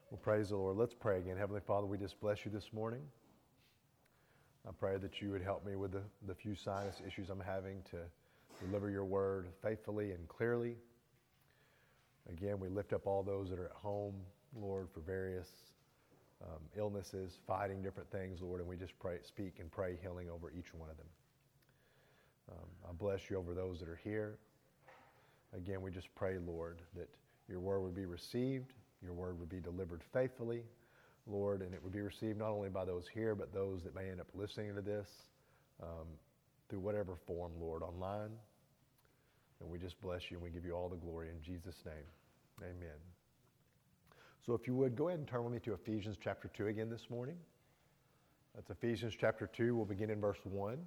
Well, praise the Lord. Let's pray again. Heavenly Father, we just bless you this morning. I pray that you would help me with the few sinus issues I'm having to deliver your word faithfully and clearly. Again, we lift up all those that are at home, Lord, for various illnesses, fighting different things, Lord, and we just speak and pray healing over each one of them. I bless you over those that are here. Again, we just pray, Lord, that your word would be received, your word would be delivered faithfully, Lord, and it would be received not only by those here, but those that may end up listening to this through whatever form, Lord, online. And we just bless you and we give you all the glory in Jesus' name. Amen. So if you would, go ahead and turn with me to Ephesians chapter 2 again this morning. That's Ephesians chapter 2. We'll begin in verse 1.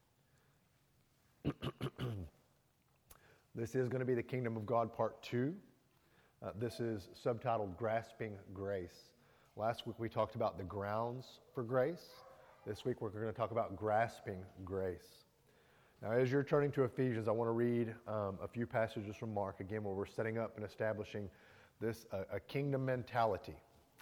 This is going to be the Kingdom of God part 2. This is subtitled Grasping Grace. Last week we talked about the grounds for grace. This week we're going to talk about grasping grace. Now, as you're turning to Ephesians, I want to read a few passages from Mark, again, where we're setting up and establishing this a kingdom mentality.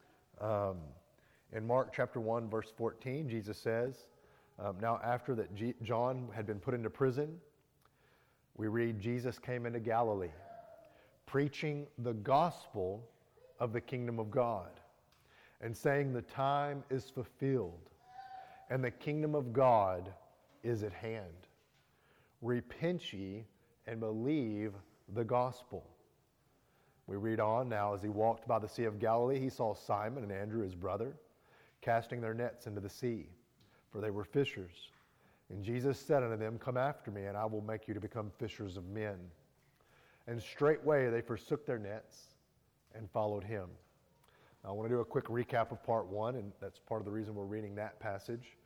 In Mark chapter 1, verse 14, Jesus says, now after that John had been put into prison, we read, Jesus came into Galilee, preaching the gospel of the kingdom of God, and saying the time is fulfilled, and the kingdom of God is at hand. Repent ye and believe the gospel. We read on, now as he walked by the Sea of Galilee, he saw Simon and Andrew his brother casting their nets into the sea, for they were fishers. And Jesus said unto them, come after me, and I will make you to become fishers of men. And straightway they forsook their nets and followed him. Now, I want to do a quick recap of part 1, and that's part of the reason we're reading that passage.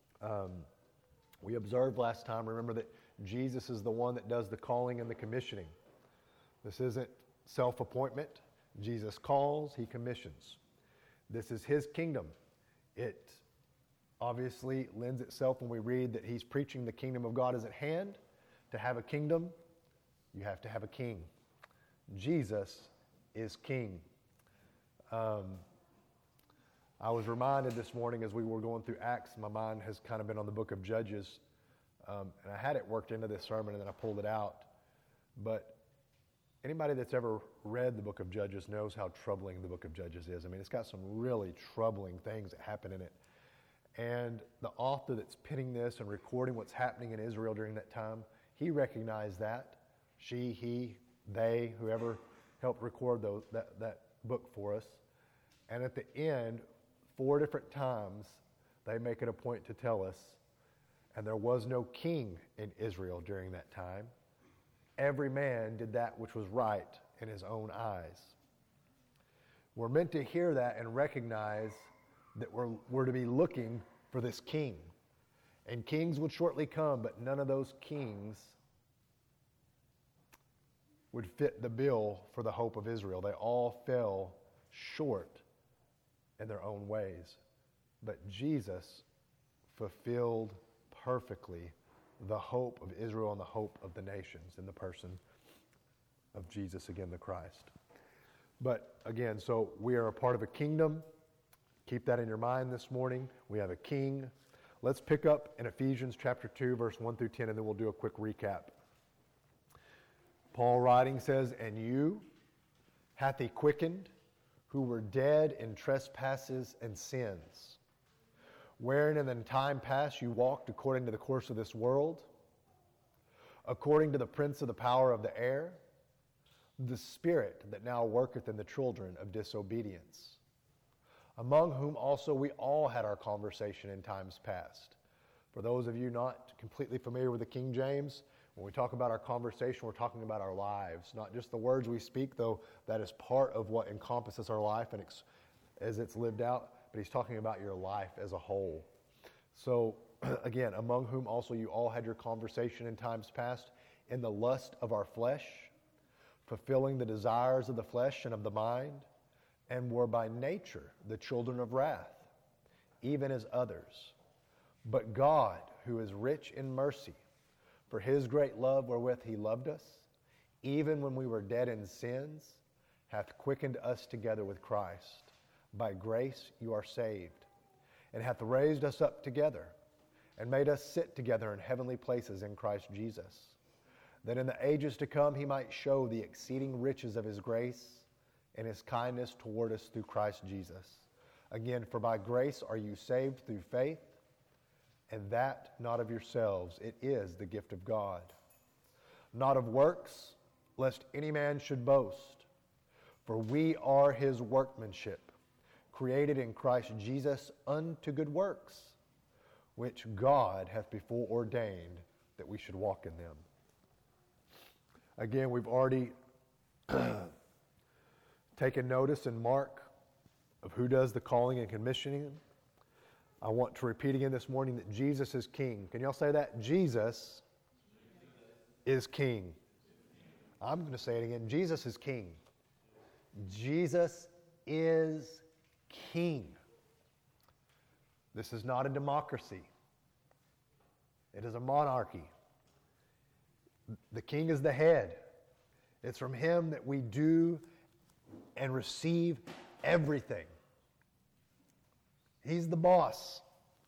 We observed last time, remember, that Jesus is the one that does the calling and the commissioning. This isn't self-appointment. Jesus calls, he commissions. This is his kingdom. It obviously lends itself when we read that he's preaching the kingdom of God is at hand. To have a kingdom, you have to have a king. Jesus is king. I was reminded this morning as we were going through Acts, my mind has kind of been on the book of Judges, and I had it worked into this sermon and then I pulled it out. But anybody that's ever read the book of Judges knows how troubling the book of Judges is. I mean, it's got some really troubling things that happen in it. And the author that's penning this and recording what's happening in Israel during that time, he recognized that. She, he, they, whoever helped record that book for us. And at the end, 4 different times, they make it a point to tell us, and there was no king in Israel during that time. Every man did that which was right in his own eyes. We're meant to hear that and recognize that we're to be looking for this king. And kings would shortly come, but none of those kings would fit the bill for the hope of Israel. They all fell short in their own ways. But Jesus fulfilled perfectly the hope of Israel and the hope of the nations in the person of Jesus, again, the Christ. But again, so we are a part of a kingdom. Keep that in your mind this morning. We have a king. Let's pick up in Ephesians chapter 2, verse 1 through 10, and then we'll do a quick recap. Paul writing says, and you hath he quickened, who were dead in trespasses and sins, wherein in the time past you walked according to the course of this world, according to the prince of the power of the air, the spirit that now worketh in the children of disobedience, among whom also we all had our conversation in times past. For those of you not completely familiar with the King James, when we talk about our conversation, we're talking about our lives, not just the words we speak, though that is part of what encompasses our life and as it's lived out, but he's talking about your life as a whole. So, again, among whom also you all had your conversation in times past, in the lust of our flesh, fulfilling the desires of the flesh and of the mind, and were by nature the children of wrath, even as others. But God, who is rich in mercy, for his great love wherewith he loved us, even when we were dead in sins, hath quickened us together with Christ. By grace you are saved, and hath raised us up together, and made us sit together in heavenly places in Christ Jesus, that in the ages to come he might show the exceeding riches of his grace and his kindness toward us through Christ Jesus. Again, for by grace are you saved through faith, and that not of yourselves. It is the gift of God. Not of works, lest any man should boast. For we are his workmanship, created in Christ Jesus unto good works, which God hath before ordained that we should walk in them. Again, we've already taken notice in Mark of who does the calling and commissioning. I want to repeat again this morning that Jesus is King. Can y'all say that? Jesus is King. I'm going to say it again. Jesus is King. Jesus is King. This is not a democracy. It is a monarchy. The King is the head. It's from him that we do and receive everything. He's the boss.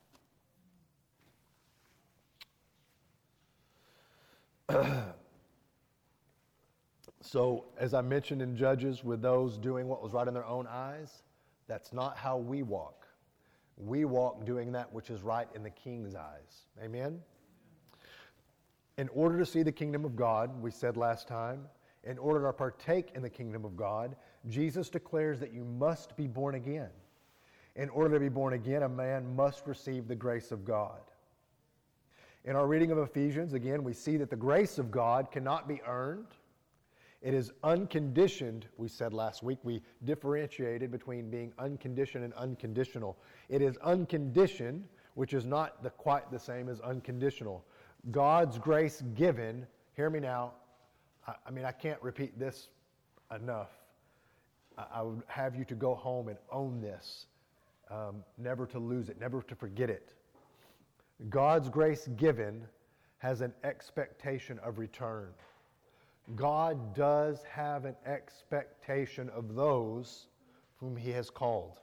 So, as I mentioned in Judges, with those doing what was right in their own eyes, that's not how we walk. We walk doing that which is right in the King's eyes. Amen? In order to see the kingdom of God, we said last time, in order to partake in the kingdom of God, Jesus declares that you must be born again. In order to be born again, a man must receive the grace of God. In our reading of Ephesians, again, we see that the grace of God cannot be earned. It is unconditioned, we said last week. We differentiated between being unconditioned and unconditional. It is unconditioned, which is not quite the same as unconditional. God's grace given, hear me now, I can't repeat this enough. I would have you to go home and own this. Never to lose it, never to forget it. God's grace given has an expectation of return. God does have an expectation of those whom he has called.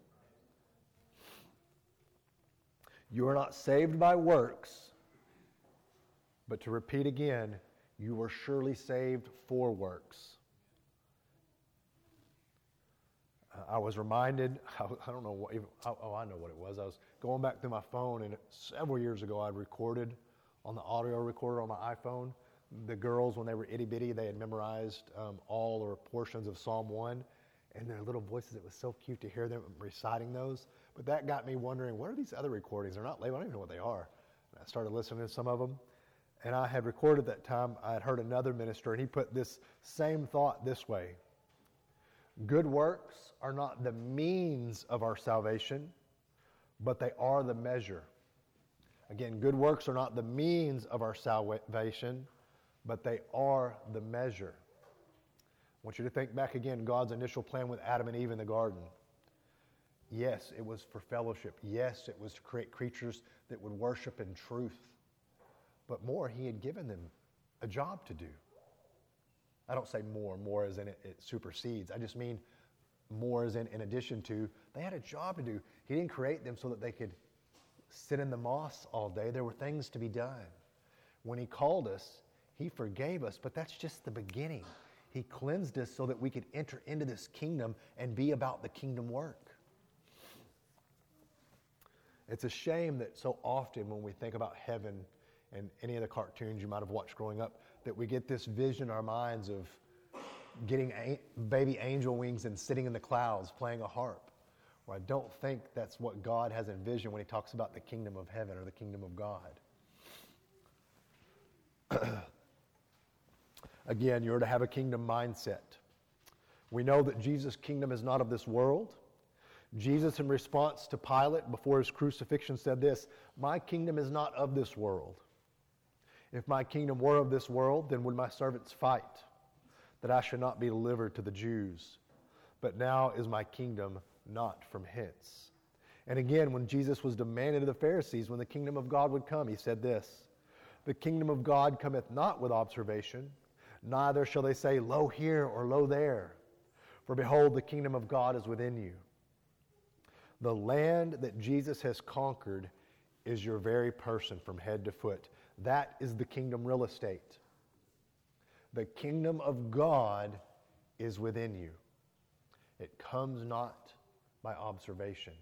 You are not saved by works, but to repeat again, you were surely saved for works. I was reminded, I don't know what, I know what it was. I was going back through my phone, and several years ago I recorded on the audio recorder on my iPhone. The girls, when they were itty bitty, they had memorized all or portions of Psalm 1, and their little voices, it was so cute to hear them reciting those. But that got me wondering, what are these other recordings? They're not labeled, I don't even know what they are. And I started listening to some of them, and I had recorded that time. I had heard another minister, and he put this same thought this way. Good works are not the means of our salvation, but they are the measure. Again, good works are not the means of our salvation, but they are the measure. I want you to think back again, God's initial plan with Adam and Eve in the garden. Yes, it was for fellowship. Yes, it was to create creatures that would worship in truth. But more, he had given them a job to do. I don't say more as in it supersedes. I just mean more as in addition to, they had a job to do. He didn't create them so that they could sit in the moss all day. There were things to be done. When he called us, he forgave us, but that's just the beginning. He cleansed us so that we could enter into this kingdom and be about the kingdom work. It's a shame that so often when we think about heaven and any of the cartoons you might have watched growing up, that we get this vision in our minds of getting baby angel wings and sitting in the clouds playing a harp. Well, I don't think that's what God has envisioned when he talks about the kingdom of heaven or the kingdom of God. Again, you're to have a kingdom mindset. We know that Jesus' kingdom is not of this world. Jesus, in response to Pilate before his crucifixion, said this, "My kingdom is not of this world. If my kingdom were of this world, then would my servants fight, that I should not be delivered to the Jews. But now is my kingdom not from hence." And again, when Jesus was demanded of the Pharisees when the kingdom of God would come, he said this, "The kingdom of God cometh not with observation, neither shall they say, Lo here or lo there. For behold, the kingdom of God is within you." The land that Jesus has conquered is your very person from head to foot. That is the kingdom real estate. The kingdom of God is within you. It comes not by observation.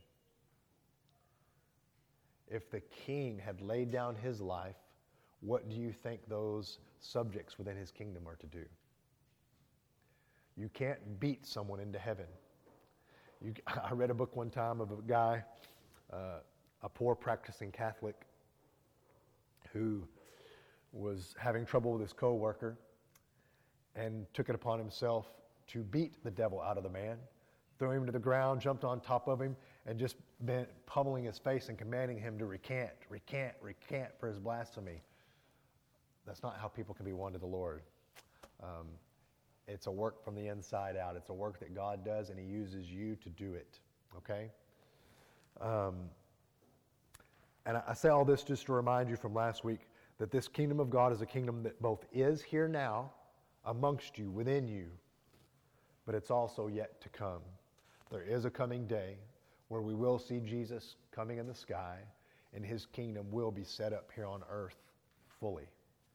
If the king had laid down his life, what do you think those subjects within his kingdom are to do? You can't beat someone into heaven. I read a book one time of a guy, a poor practicing Catholic, who was having trouble with his co-worker and took it upon himself to beat the devil out of the man, threw him to the ground, jumped on top of him, and just been pummeling his face and commanding him to recant for his blasphemy. That's not how people can be won to the Lord. It's a work from the inside out. It's a work that God does, and He uses you to do it, okay? And I say all this just to remind you from last week that this kingdom of God is a kingdom that both is here now, amongst you, within you, but it's also yet to come. There is a coming day where we will see Jesus coming in the sky, and His kingdom will be set up here on earth fully.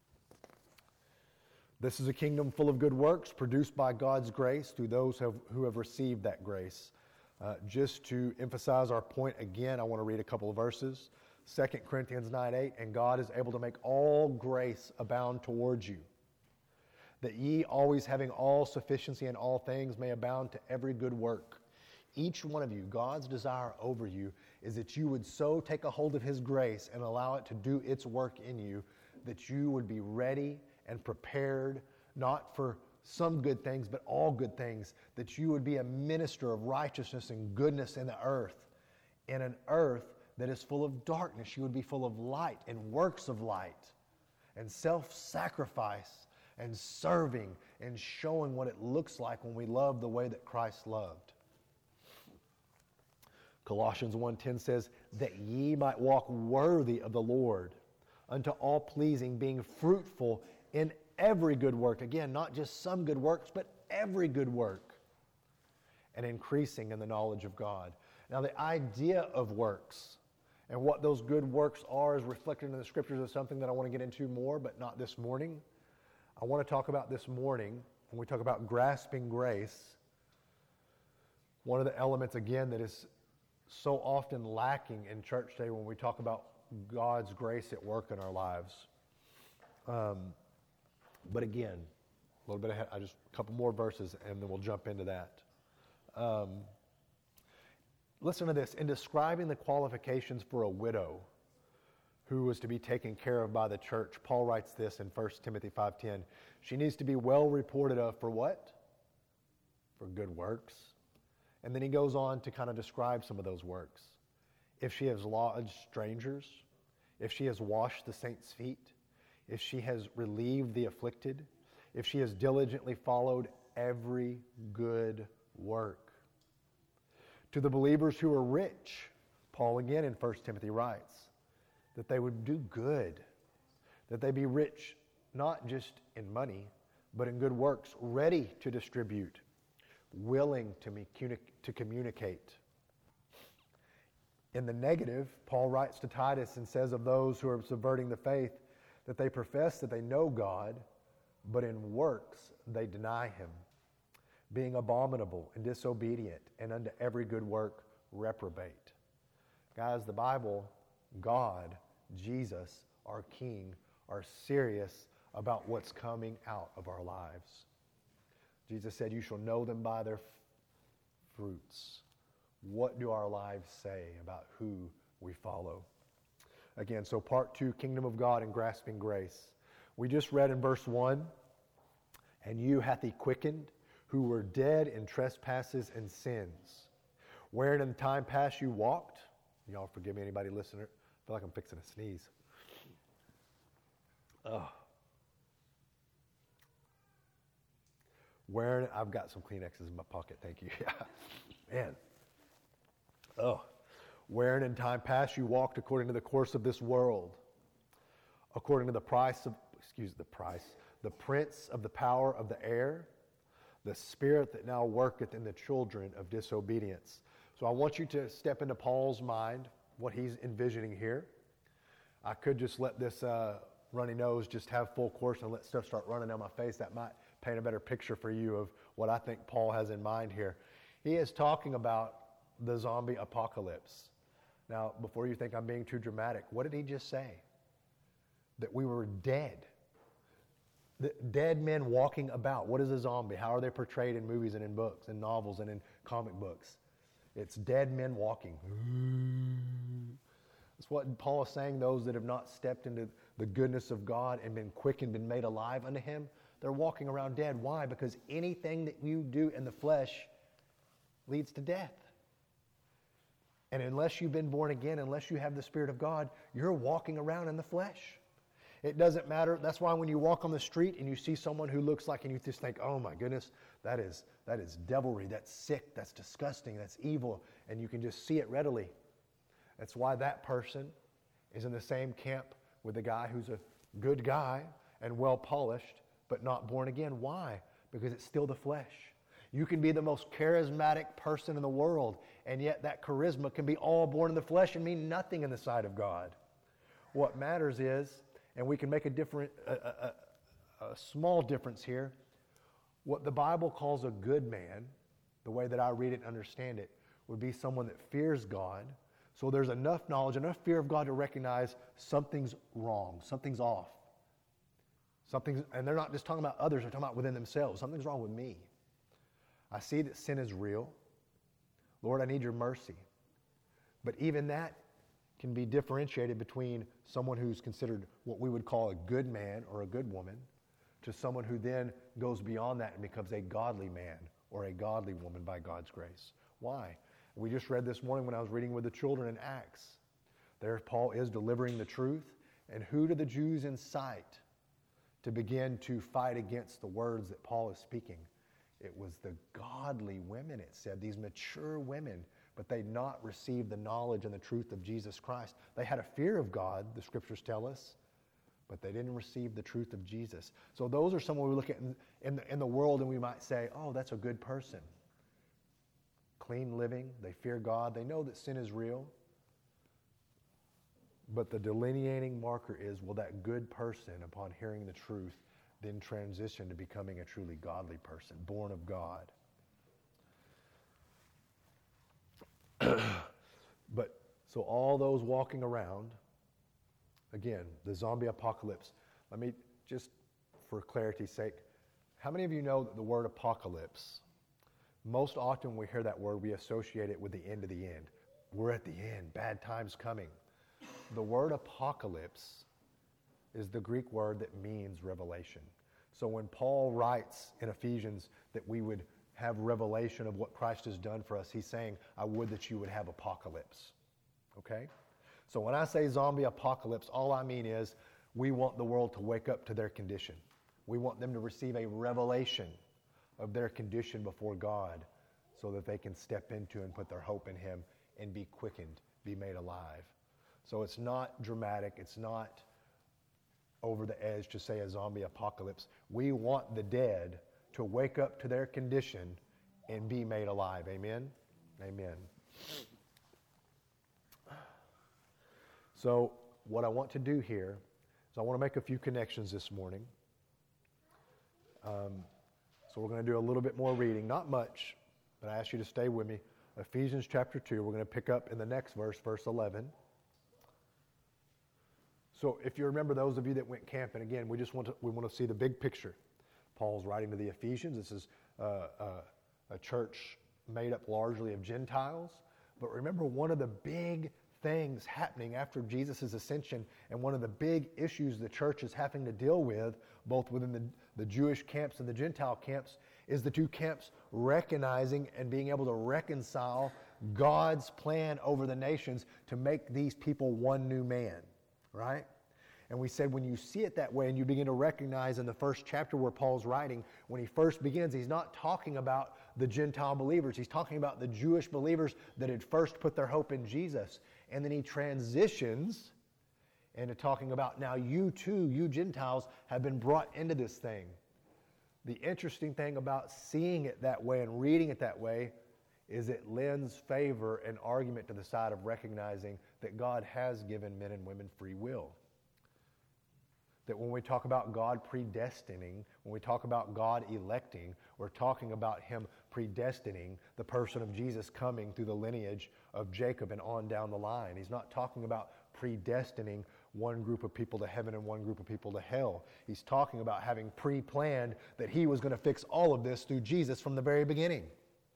This is a kingdom full of good works produced by God's grace through those who have received that grace. Just to emphasize our point again, I want to read a couple of verses. 2 Corinthians 9:8, and God is able to make all grace abound towards you, that ye always having all sufficiency in all things may abound to every good work. Each one of you, God's desire over you is that you would so take a hold of His grace and allow it to do its work in you that you would be ready and prepared, not for some good things, but all good things, that you would be a minister of righteousness and goodness in the earth. In an earth that is full of darkness, you would be full of light and works of light and self-sacrifice and serving and showing what it looks like when we love the way that Christ loved. Colossians 1:10 says, that ye might walk worthy of the Lord, unto all pleasing, being fruitful in every good work. Again, not just some good works, but every good work, and increasing in the knowledge of God. Now, the idea of works and what those good works are is reflected in the Scriptures is something that I want to get into more, but not this morning. I want to talk about this morning, when we talk about grasping grace, one of the elements, again, that is so often lacking in church today when we talk about God's grace at work in our lives. But again, a little bit ahead, just a couple more verses, and then we'll jump into that. Listen to this. In describing the qualifications for a widow who was to be taken care of by the church, Paul writes this in 1 Timothy 5:10. She needs to be well reported of for what? For good works. And then he goes on to kind of describe some of those works. If she has lodged strangers, if she has washed the saints' feet, if she has relieved the afflicted, if she has diligently followed every good work. To the believers who are rich, Paul again in 1 Timothy writes, that they would do good, that they be rich not just in money, but in good works, ready to distribute, willing to communicate. In the negative, Paul writes to Titus and says of those who are subverting the faith that they profess that they know God, but in works they deny Him, being abominable and disobedient, and unto every good work reprobate. Guys, the Bible, God, Jesus, our King, are serious about what's coming out of our lives. Jesus said, you shall know them by their fruits. What do our lives say about who we follow? Again, so part 2, Kingdom of God and Grasping Grace. We just read in verse 1, and you hath He quickened, who were dead in trespasses and sins, wherein in time past you walked. Y'all forgive me, anybody listening? I feel like I'm fixing to sneeze. Wherein, I've got some Kleenexes in my pocket, thank you. Man. Wherein in time past you walked according to the course of this world, according to the prince of the power of the air, the spirit that now worketh in the children of disobedience. So So I want you to step into Paul's mind, what he's envisioning here. I could just let this runny nose just have full course and let stuff start running down my face. That might paint a better picture for you of what I think Paul has in mind here. He is talking about the zombie apocalypse. Now, before you think I'm being too dramatic, what did he just say? That we were dead. Dead men walking about. What is a zombie? How are they portrayed in movies and in books and novels and in comic books? It's dead men walking. That's what Paul is saying. Those that have not stepped into the goodness of God and been quickened, been made alive unto Him, they're walking around dead. Why? Because anything that you do in the flesh leads to death. And unless you've been born again, unless you have the Spirit of God, you're walking around in the flesh. It doesn't matter. That's why when you walk on the street and you see someone who looks like, and you just think, oh my goodness, that is devilry, that's sick, that's disgusting, that's evil, and you can just see it readily. That's why that person is in the same camp with the guy who's a good guy and well polished, but not born again. Why? Because it's still the flesh. You can be the most charismatic person in the world, and yet that charisma can be all born in the flesh and mean nothing in the sight of God. What matters is, and we can make a small difference here, what the Bible calls a good man, the way that I read it and understand it, would be someone that fears God. So there's enough knowledge, enough fear of God to recognize something's wrong, something's off. And they're not just talking about others, they're talking about within themselves. Something's wrong with me. I see that sin is real. Lord, I need your mercy. But even that can be differentiated between someone who's considered what we would call a good man or a good woman to someone who then goes beyond that and becomes a godly man or a godly woman by God's grace. Why? We just read this morning when I was reading with the children in Acts. There Paul is delivering the truth. And who do the Jews incite to begin to fight against the words that Paul is speaking? It was the godly women, it said, these mature women, but they'd not received the knowledge and the truth of Jesus Christ. They had a fear of God, the scriptures tell us, but they didn't receive the truth of Jesus. So those are someone we look at in the world and we might say, oh, that's a good person. Clean living, they fear God, they know that sin is real. But the delineating marker is, will that good person, upon hearing the truth, then transition to becoming a truly godly person, born of God? But so all those walking around, again, the zombie apocalypse. Let me just, for clarity's sake, how many of you know that the word apocalypse, most often when we hear that word, we associate it with the end of the end. We're at the end, bad times coming. The word apocalypse is the Greek word that means revelation. So when Paul writes in Ephesians that we would have revelation of what Christ has done for us, he's saying, I would that you would have apocalypse. Okay? So when I say zombie apocalypse, all I mean is we want the world to wake up to their condition. We want them to receive a revelation of their condition before God so that they can step into and put their hope in Him and be quickened, be made alive. So it's not dramatic. It's not over the edge to say a zombie apocalypse. We want the dead to wake up to their condition and be made alive. Amen? Amen. So what I want to do here is I want to make a few connections this morning. So we're going to do a little bit more reading. Not much, but I ask you to stay with me. Ephesians chapter 2, we're going to pick up in the next verse, verse 11. So if you remember, those of you that went camping, again, we want to see the big picture. Paul's writing to the Ephesians. This is a church made up largely of Gentiles. But remember, one of the big things happening after Jesus' ascension, and one of the big issues the church is having to deal with, both within the Jewish camps and the Gentile camps, is the two camps recognizing and being able to reconcile God's plan over the nations to make these people one new man, right? And we said when you see it that way and you begin to recognize in the first chapter where Paul's writing, when he first begins, he's not talking about the Gentile believers. He's talking about the Jewish believers that had first put their hope in Jesus. And then he transitions into talking about now you too, you Gentiles, have been brought into this thing. The interesting thing about seeing it that way and reading it that way is it lends favor and argument to the side of recognizing that God has given men and women free will. That when we talk about God predestining, when we talk about God electing, we're talking about Him predestining the person of Jesus coming through the lineage of Jacob and on down the line. He's not talking about predestining one group of people to heaven and one group of people to hell. He's talking about having pre-planned that He was going to fix all of this through Jesus from the very beginning.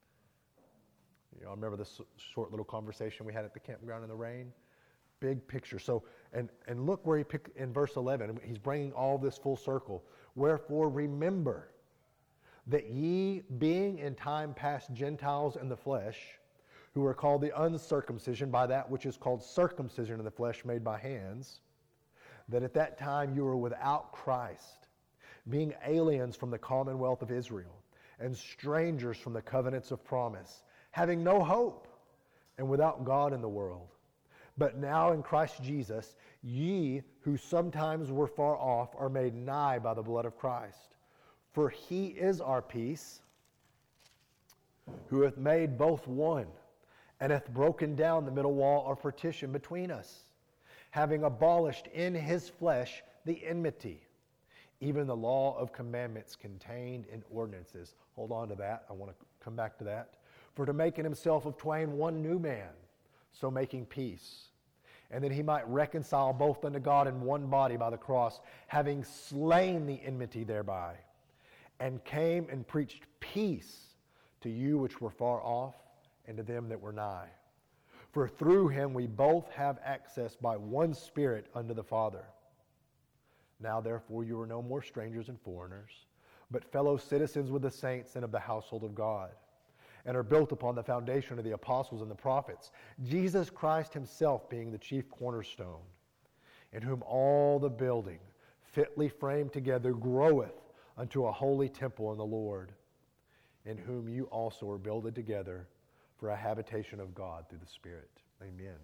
I remember this short little conversation we had at the campground in the rain. Big picture. So, and look where he picked in verse 11. He's bringing all this full circle. Wherefore remember that ye, being in time past Gentiles in the flesh, who are called the uncircumcision by that which is called circumcision in the flesh made by hands, that at that time you were without Christ, being aliens from the commonwealth of Israel, and strangers from the covenants of promise, having no hope, and without God in the world. But now in Christ Jesus, ye who sometimes were far off are made nigh by the blood of Christ. For He is our peace, who hath made both one, and hath broken down the middle wall or partition between us, having abolished in His flesh the enmity, even the law of commandments contained in ordinances. Hold on to that. I want to come back to that. For to make in Himself of twain one new man, so making peace, and that He might reconcile both unto God in one body by the cross, having slain the enmity thereby, and came and preached peace to you which were far off, and to them that were nigh. For through Him we both have access by one Spirit unto the Father. Now therefore you are no more strangers and foreigners, but fellow citizens with the saints and of the household of God, and are built upon the foundation of the apostles and the prophets, Jesus Christ Himself being the chief cornerstone, in whom all the building, fitly framed together, groweth unto a holy temple in the Lord, in whom you also are builded together for a habitation of God through the Spirit. Amen.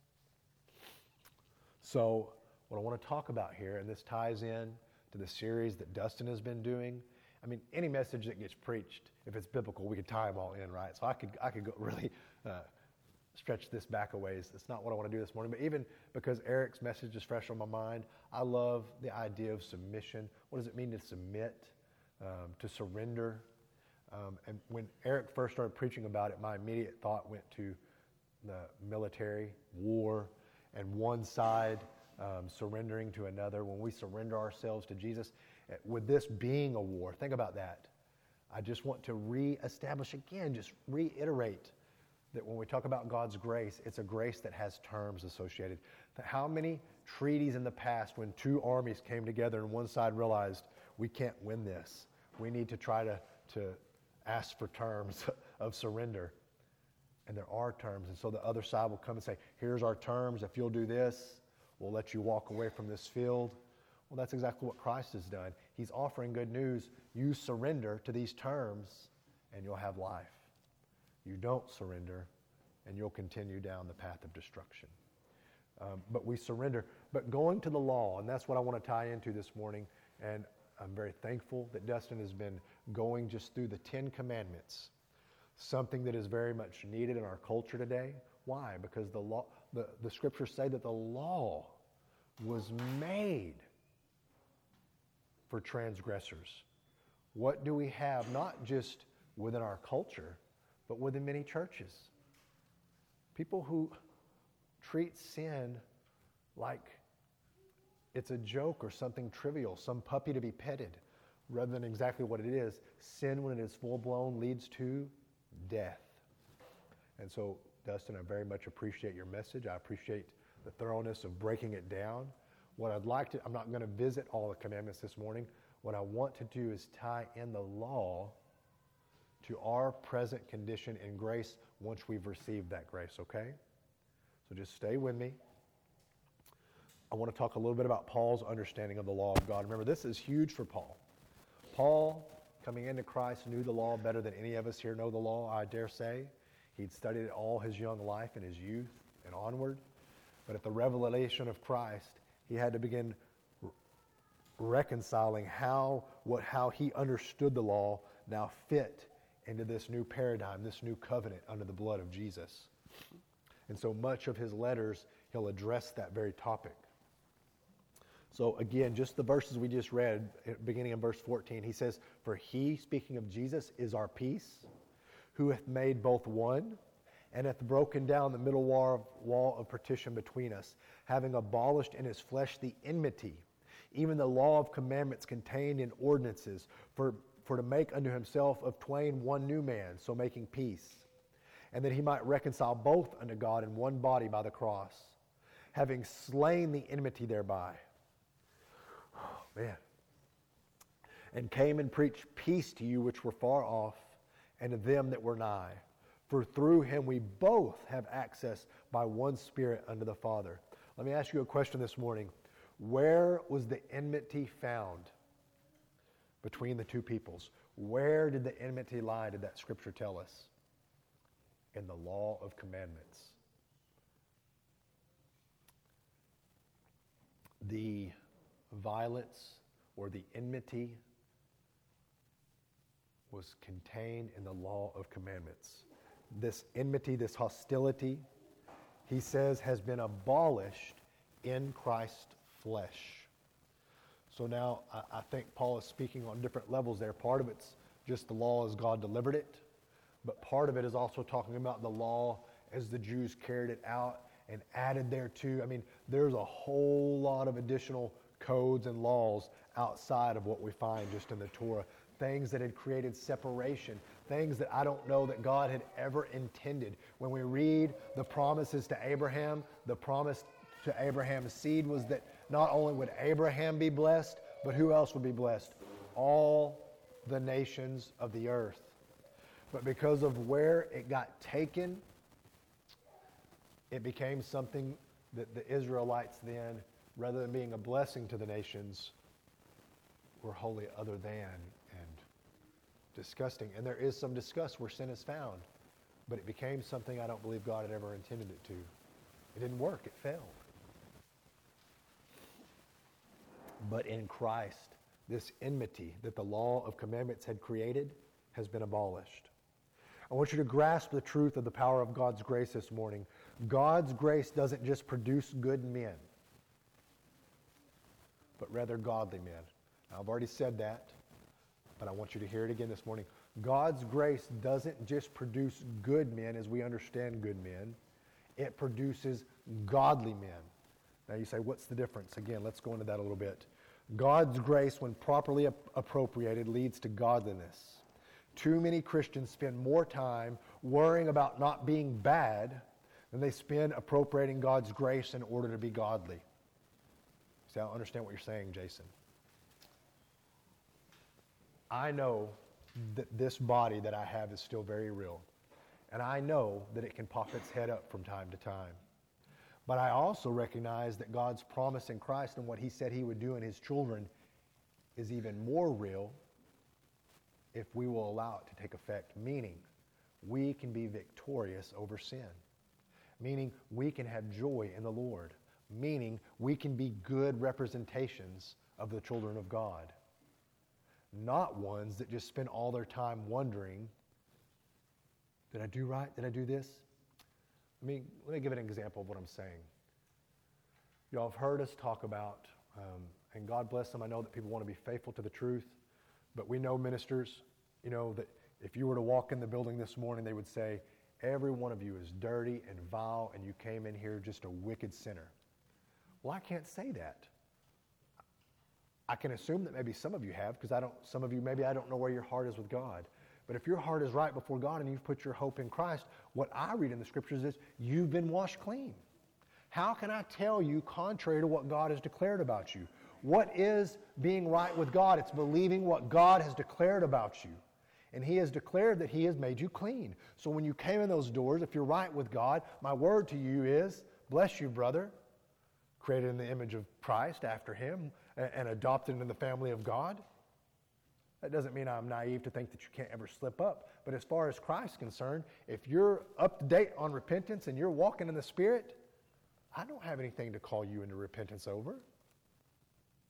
So, what I want to talk about here, and this ties in to the series that Dustin has been doing. I mean, any message that gets preached, if it's biblical, we could tie them all in, right? So I could go really stretch this back a ways. It's not what I want to do this morning, but even because Eric's message is fresh on my mind, I love the idea of submission. What does it mean to submit, to surrender? And when Eric first started preaching about it, my immediate thought went to the military, war, and one side surrendering to another. When we surrender ourselves to Jesus, with this being a war, think about that. I just want to reestablish again, just reiterate that when we talk about God's grace, it's a grace that has terms associated. How many treaties in the past when two armies came together and one side realized we can't win this, we need to try to ask for terms of surrender. And there are terms. And so the other side will come and say, here's our terms. If you'll do this, we'll let you walk away from this field. Well, that's exactly what Christ has done. He's offering good news. You surrender to these terms and you'll have life. You don't surrender and you'll continue down the path of destruction. But we surrender. But going to the law, and that's what I want to tie into this morning, and I'm very thankful that Dustin has been going just through the 10 Commandments, something that is very much needed in our culture today. Why? Because the law, the scriptures say that the law was made for transgressors. What do we have, not just within our culture, but within many churches? People who treat sin like it's a joke or something trivial, some puppy to be petted, rather than exactly what it is. Sin, when it is full-blown, leads to death. And so, Dustin, I very much appreciate your message. I appreciate the thoroughness of breaking it down. What I'd like to, I'm not going to visit all the commandments this morning. What I want to do is tie in the law to our present condition in grace once we've received that grace, okay? So just stay with me. I want to talk a little bit about Paul's understanding of the law of God. Remember, this is huge for Paul. Paul, coming into Christ, knew the law better than any of us here know the law, I dare say. He'd studied it all his young life and his youth and onward. But at the revelation of Christ, he had to begin reconciling how he understood the law now fit into this new paradigm, this new covenant under the blood of Jesus. And so much of his letters, he'll address that very topic. So again, just the verses we just read, beginning in verse 14, he says, "For he," speaking of Jesus, "is our peace, who hath made both one, and hath broken down the middle wall of partition between us, having abolished in his flesh the enmity, even the law of commandments contained in ordinances, for to make unto himself of twain one new man, so making peace, and that he might reconcile both unto God in one body by the cross, having slain the enmity thereby." Oh, man. "And came and preached peace to you which were far off, and to them that were nigh. For through him we both have access by one Spirit unto the Father." Let me ask you a question this morning. Where was the enmity found between the two peoples? Where did the enmity lie, did that scripture tell us? In the law of commandments. The violence or the enmity was contained in the law of commandments. This enmity, this hostility, he says, has been abolished in Christ's flesh. So now I think Paul is speaking on different levels there. Part of it's just the law as God delivered it, but part of it is also talking about the law as the Jews carried it out and added thereto. I mean, there's a whole lot of additional codes and laws outside of what we find just in the Torah. Things that had created separation, things that I don't know that God had ever intended. When we read the promises to Abraham, the promise to Abraham's seed was that not only would Abraham be blessed, but who else would be blessed? All the nations of the earth. But because of where it got taken, it became something that the Israelites then, rather than being a blessing to the nations, were wholly other than and disgusting. And there is some disgust where sin is found, but it became something I don't believe God had ever intended it to. It didn't work, it failed. But in Christ, this enmity that the law of commandments had created has been abolished. I want you to grasp the truth of the power of God's grace this morning. God's grace doesn't just produce good men, but rather godly men. Now, I've already said that, but I want you to hear it again this morning. God's grace doesn't just produce good men as we understand good men. It produces godly men. Now you say, what's the difference? Again, let's go into that a little bit. God's grace, when properly appropriated, leads to godliness. Too many Christians spend more time worrying about not being bad than they spend appropriating God's grace in order to be godly. See, I don't understand what you're saying, Jason. I know that this body that I have is still very real. And I know that it can pop its head up from time to time. But I also recognize that God's promise in Christ and what he said he would do in his children is even more real if we will allow it to take effect. Meaning, we can be victorious over sin. Meaning, we can have joy in the Lord. Meaning, we can be good representations of the children of God. Not ones that just spend all their time wondering, did I do right? Did I do this? Let me give an example of what I'm saying. Y'all have heard us talk about, and God bless them, I know that people want to be faithful to the truth, but we know ministers, that if you were to walk in the building this morning, they would say, every one of you is dirty and vile, and you came in here just a wicked sinner. Well, I can't say that. I can assume that maybe some of you have, because some of you, maybe I don't know where your heart is with God. But if your heart is right before God and you've put your hope in Christ, what I read in the scriptures is you've been washed clean. How can I tell you contrary to what God has declared about you? What is being right with God? It's believing what God has declared about you. And he has declared that he has made you clean. So when you came in those doors, if you're right with God, my word to you is, bless you, brother, created in the image of Christ after him and adopted in the family of God. That doesn't mean I'm naive to think that you can't ever slip up. But as far as Christ is concerned, if you're up to date on repentance and you're walking in the Spirit, I don't have anything to call you into repentance over.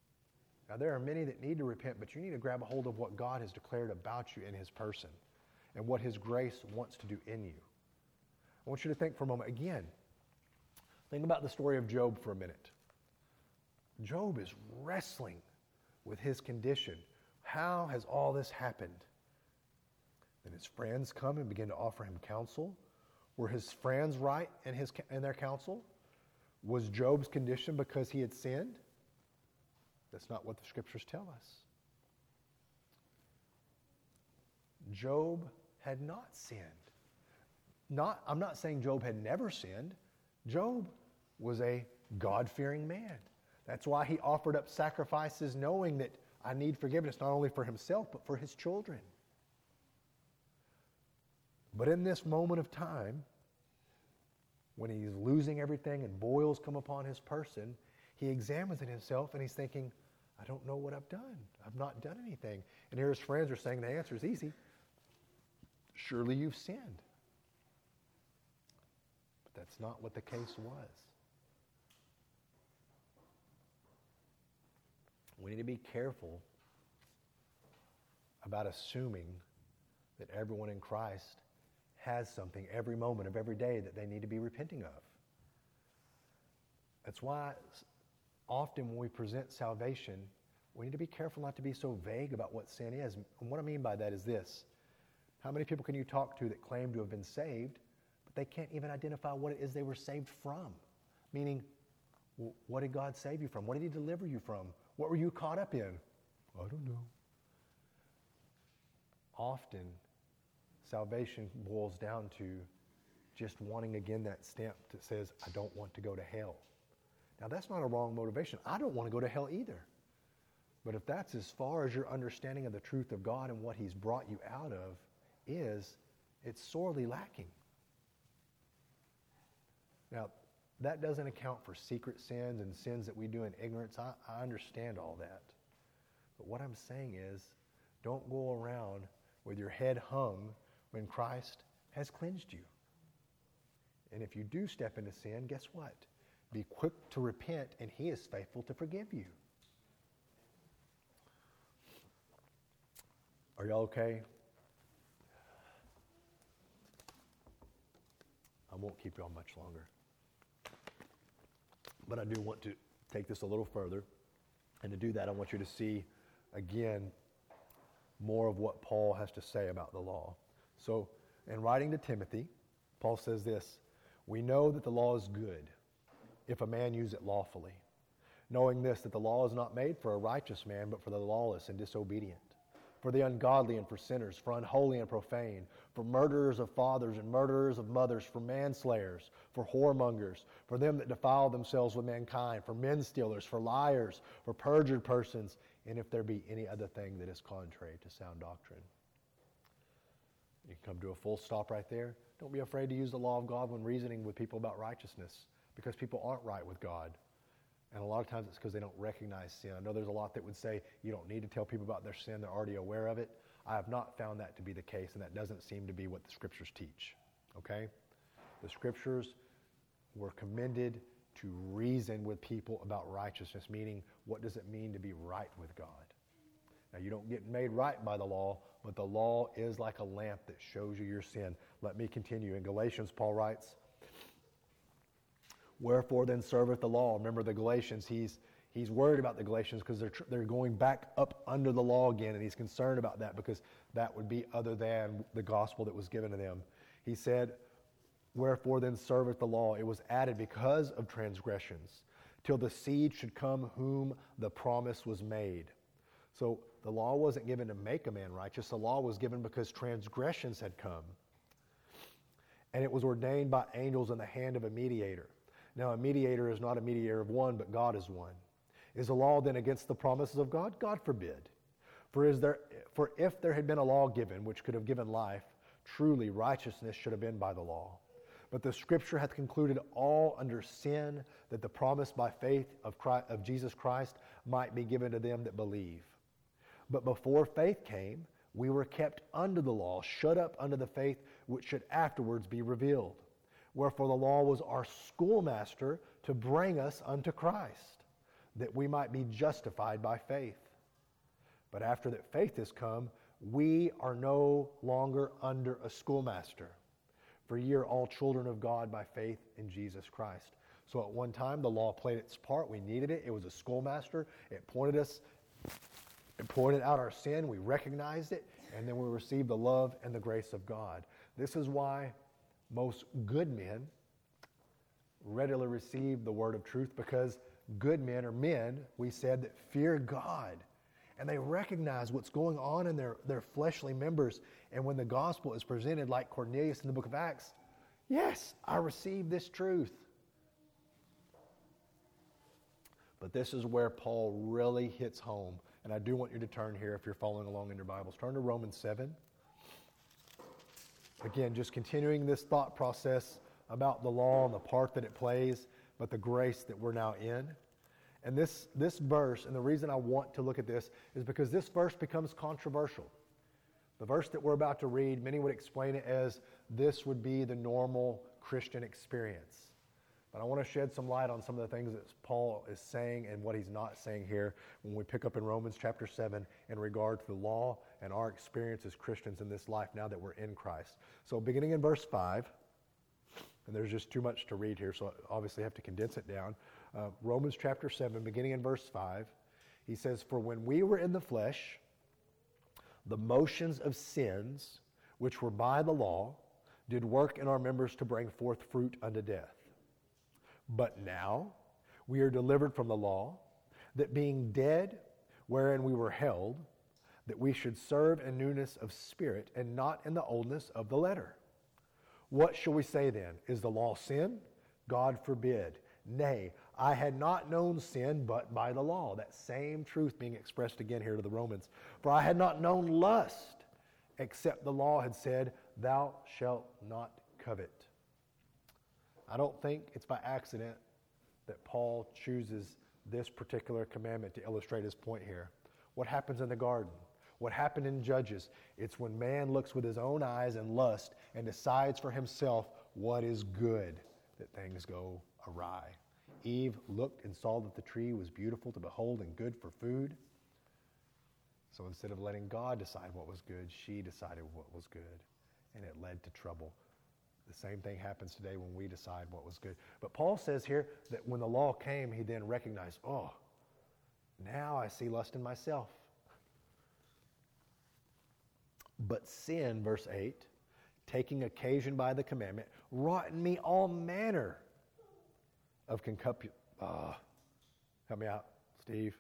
Now, there are many that need to repent, but you need to grab a hold of what God has declared about you in his person. and what His grace wants to do in you. I want you to think for a moment again. Think about the story of Job for a minute. Job is wrestling with his condition. How has all this happened? Then his friends come and begin to offer him counsel. Were his friends right in their counsel? Was Job's condition because he had sinned? That's not what the Scriptures tell us. Job had not sinned. I'm not saying Job had never sinned. Job was a God-fearing man. That's why he offered up sacrifices knowing that I need forgiveness not only for himself but for his children. But in this moment of time, when he's losing everything and boils come upon his person, he examines it himself and he's thinking, I don't know what I've done. I've not done anything. And here his friends are saying the answer is easy. Surely you've sinned. But that's not what the case was. We need to be careful about assuming that everyone in Christ has something every moment of every day that they need to be repenting of. That's why often when we present salvation, we need to be careful not to be so vague about what sin is. And what I mean by that is this. How many people can you talk to that claim to have been saved, but they can't even identify what it is they were saved from? Meaning, what did God save you from? What did He deliver you from? What were you caught up in? I don't know. Often, salvation boils down to just wanting again that stamp that says, I don't want to go to hell. Now, that's not a wrong motivation. I don't want to go to hell either. But if that's as far as your understanding of the truth of God and what He's brought you out of is, it's sorely lacking. Now, that doesn't account for secret sins and sins that we do in ignorance. I understand all that. But what I'm saying is, don't go around with your head hung when Christ has cleansed you. And if you do step into sin, guess what? Be quick to repent, and He is faithful to forgive you. Are y'all okay? I won't keep y'all much longer. But I do want to take this a little further. And to do that, I want you to see, again, more of what Paul has to say about the law. So, in writing to Timothy, Paul says this, we know that the law is good if a man use it lawfully, knowing this, that the law is not made for a righteous man, but for the lawless and disobedient, for the ungodly and for sinners, for unholy and profane, for murderers of fathers and murderers of mothers, for manslayers, for whoremongers, for them that defile themselves with mankind, for men stealers, for liars, for perjured persons, and if there be any other thing that is contrary to sound doctrine. You can come to a full stop right there. Don't be afraid to use the law of God when reasoning with people about righteousness, because people aren't right with God. And a lot of times it's because they don't recognize sin. I know there's a lot that would say you don't need to tell people about their sin. They're already aware of it. I have not found that to be the case, and that doesn't seem to be what the Scriptures teach. Okay? The Scriptures were commended to reason with people about righteousness, meaning what does it mean to be right with God? Now, you don't get made right by the law, but the law is like a lamp that shows you your sin. Let me continue. In Galatians, Paul writes, wherefore then serveth the law? Remember the Galatians, he's worried about the Galatians because they're going back up under the law again, and he's concerned about that because that would be other than the gospel that was given to them. He said, wherefore then serveth the law? It was added because of transgressions, till the seed should come whom the promise was made. So the law wasn't given to make a man righteous. The law was given because transgressions had come. And it was ordained by angels in the hand of a mediator. Now, a mediator is not a mediator of one, but God is one. Is the law then against the promises of God? God forbid. For if there had been a law given which could have given life, truly righteousness should have been by the law. But the Scripture hath concluded all under sin, that the promise by faith of Jesus Christ might be given to them that believe. But before faith came, we were kept under the law, shut up under the faith which should afterwards be revealed. Wherefore the law was our schoolmaster to bring us unto Christ, that we might be justified by faith. But after that faith is come, We are no longer under a schoolmaster. For ye are all children of God by faith in Jesus Christ. So at one time, the law played its part. We needed it. It was a schoolmaster. It pointed out our sin. We recognized it. And then we received the love and the grace of God. This is why most good men readily receive the word of truth, because good men are men, we said, that fear God. And they recognize what's going on in their fleshly members. And when the gospel is presented like Cornelius in the book of Acts, yes, I received this truth. But this is where Paul really hits home. And I do want you to turn here, if you're following along in your Bibles. Turn to Romans 7. Again, just continuing this thought process about the law and the part that it plays, but the grace that we're now in. And this verse, and the reason I want to look at this, is because this verse becomes controversial. The verse that we're about to read, many would explain it as this would be the normal Christian experience. But I want to shed some light on some of the things that Paul is saying and what he's not saying here when we pick up in Romans chapter 7 in regard to the law and our experience as Christians in this life now that we're in Christ. So beginning in verse 5, and there's just too much to read here, so I obviously have to condense it down. Romans chapter 7, beginning in verse 5, he says, "For when we were in the flesh, the motions of sins, which were by the law, did work in our members to bring forth fruit unto death. But now we are delivered from the law, that being dead wherein we were held, that we should serve in newness of spirit and not in the oldness of the letter. What shall we say then? Is the law sin? God forbid. Nay, I had not known sin but by the law." That same truth being expressed again here to the Romans. "For I had not known lust, except the law had said, Thou shalt not covet." I don't think it's by accident that Paul chooses this particular commandment to illustrate his point here. What happens in the garden? What happened in Judges? It's when man looks with his own eyes and lust and decides for himself what is good, that things go awry. Eve looked and saw that the tree was beautiful to behold and good for food. So instead of letting God decide what was good, she decided what was good, and it led to trouble. The same thing happens today when we decide what was good. But Paul says here that when the law came, he then recognized, oh, now I see lust in myself. But sin, verse 8, taking occasion by the commandment, wrought in me all manner of concupiscence. Help me out, Steve.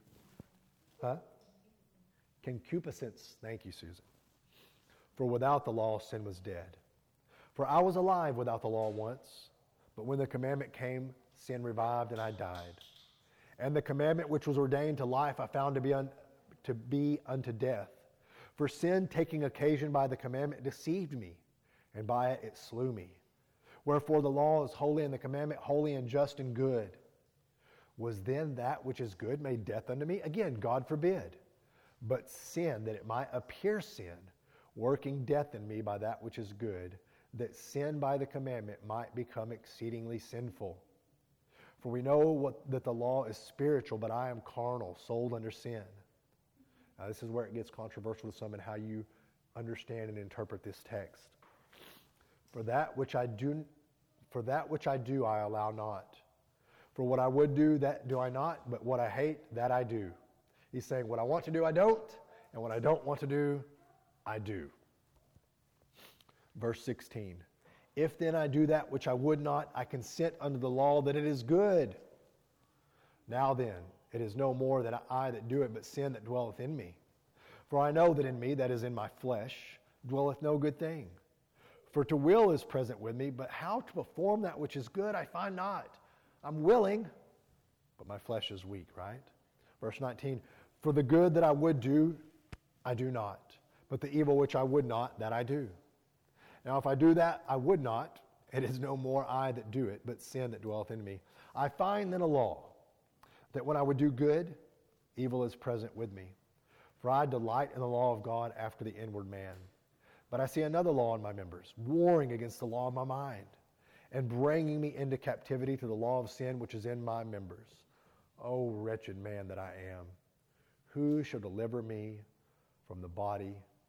Concupiscence. Thank you, Susan. For without the law, sin was dead. For I was alive without the law once, but when the commandment came, sin revived and I died. And the commandment which was ordained to life I found to be unto death. For sin, taking occasion by the commandment, deceived me, and by it slew me. Wherefore the law is holy, and the commandment holy and just and good. Was then that which is good made death unto me? Again, God forbid. But sin, that it might appear sin, working death in me by that which is good, that sin by the commandment might become exceedingly sinful. For we know that the law is spiritual, but I am carnal, sold under sin. Now this is where it gets controversial to some and how you understand and interpret this text. For that which I do, I allow not. For what I would do, that do I not, but what I hate, that I do. He's saying, what I want to do, I don't, and what I don't want to do, I do. Verse 16, if then I do that which I would not, I consent unto the law that it is good. Now then, it is no more that I that do it, but sin that dwelleth in me. For I know that in me, that is in my flesh, dwelleth no good thing. For to will is present with me, but how to perform that which is good I find not. I'm willing, but my flesh is weak, right? Verse 19, for the good that I would do, I do not. But the evil which I would not, that I do. Now if I do that I would not, it is no more I that do it, but sin that dwelleth in me. I find then a law, that when I would do good, evil is present with me. For I delight in the law of God after the inward man. But I see another law in my members, warring against the law of my mind, and bringing me into captivity to the law of sin which is in my members. O wretched man that I am, who shall deliver me from the body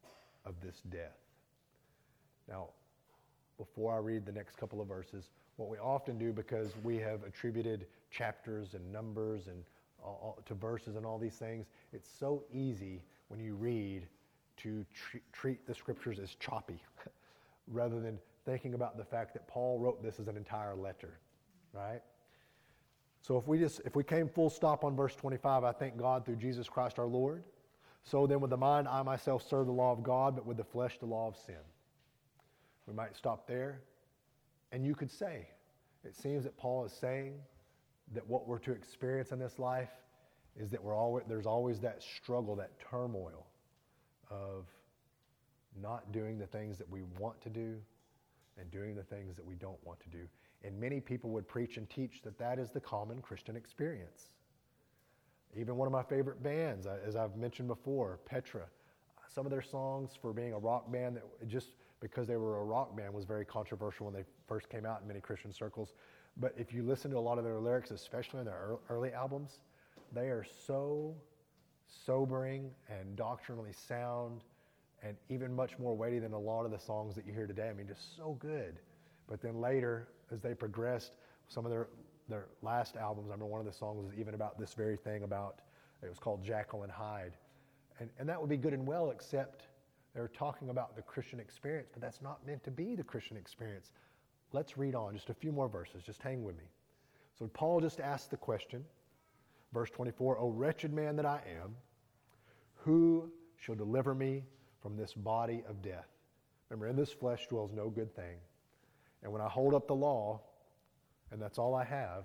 of this death. Now, before I read the next couple of verses, what we often do, because we have attributed chapters and numbers and to verses and all these things, it's so easy when you read to treat the scriptures as choppy rather than thinking about the fact that Paul wrote this as an entire letter, right? So if we came full stop on verse 25, I thank God through Jesus Christ our Lord. So then with the mind I myself serve the law of God, but with the flesh the law of sin. We might stop there, and you could say, it seems that Paul is saying that what we're to experience in this life is that there's always that struggle, that turmoil of not doing the things that we want to do and doing the things that we don't want to do. And many people would preach and teach that that is the common Christian experience. Even one of my favorite bands, as I've mentioned before, Petra, some of their songs for being a rock band, that just because they were a rock band was very controversial when they first came out in many Christian circles. But if you listen to a lot of their lyrics, especially in their early albums, they are so sobering and doctrinally sound and even much more weighty than a lot of the songs that you hear today. I mean, just so good. But then later, as they progressed, some of their last albums, I remember one of the songs was even about this very thing it was called Jekyll and Hyde. And that would be good and well, except they're talking about the Christian experience, but that's not meant to be the Christian experience. Let's read on just a few more verses. Just hang with me. So Paul just asked the question, verse 24, O wretched man that I am, who shall deliver me from this body of death? Remember, in this flesh dwells no good thing. And when I hold up the law, and that's all I have,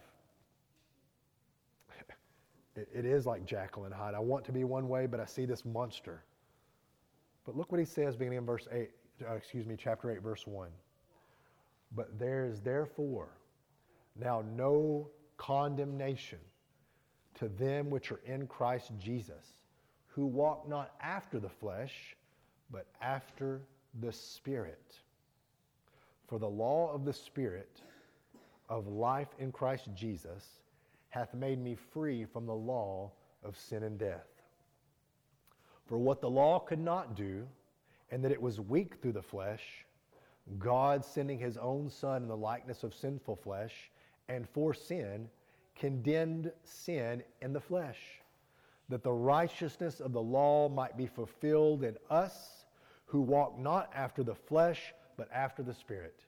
it is like Jekyll and Hyde. I want to be one way, but I see this monster. But look what he says beginning in chapter 8, verse 1. But there is therefore now no condemnation to them which are in Christ Jesus, who walk not after the flesh, but after the Spirit. For the law of the Spirit of life in Christ Jesus hath made me free from the law of sin and death. For what the law could not do, and that it was weak through the flesh, God sending his own Son in the likeness of sinful flesh, and for sin, condemned sin in the flesh, that the righteousness of the law might be fulfilled in us, who walk not after the flesh, but after the Spirit.